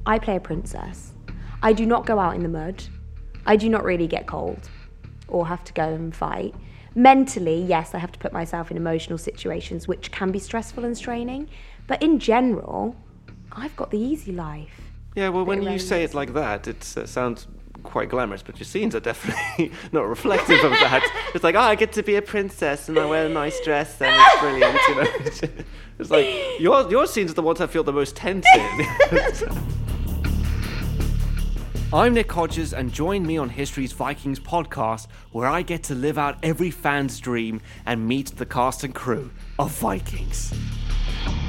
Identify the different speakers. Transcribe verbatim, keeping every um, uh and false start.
Speaker 1: I play a princess. I do not go out in the mud. I do not really get cold or have to go and fight. Mentally, yes, I have to put myself in emotional situations which can be stressful and straining, but in general, I've got the easy life.
Speaker 2: Yeah, well, when
Speaker 1: Bit
Speaker 2: you say it like that, it uh, sounds quite glamorous, but your scenes are definitely not reflective of that. It's like, oh, I get to be a princess and I wear a nice dress and it's brilliant, you know. It's like, your your scenes are the ones I feel the most tense in. I'm Nick Hodges, and join me on History's Vikings podcast, where I get to live out every fan's dream and meet the cast and crew of Vikings.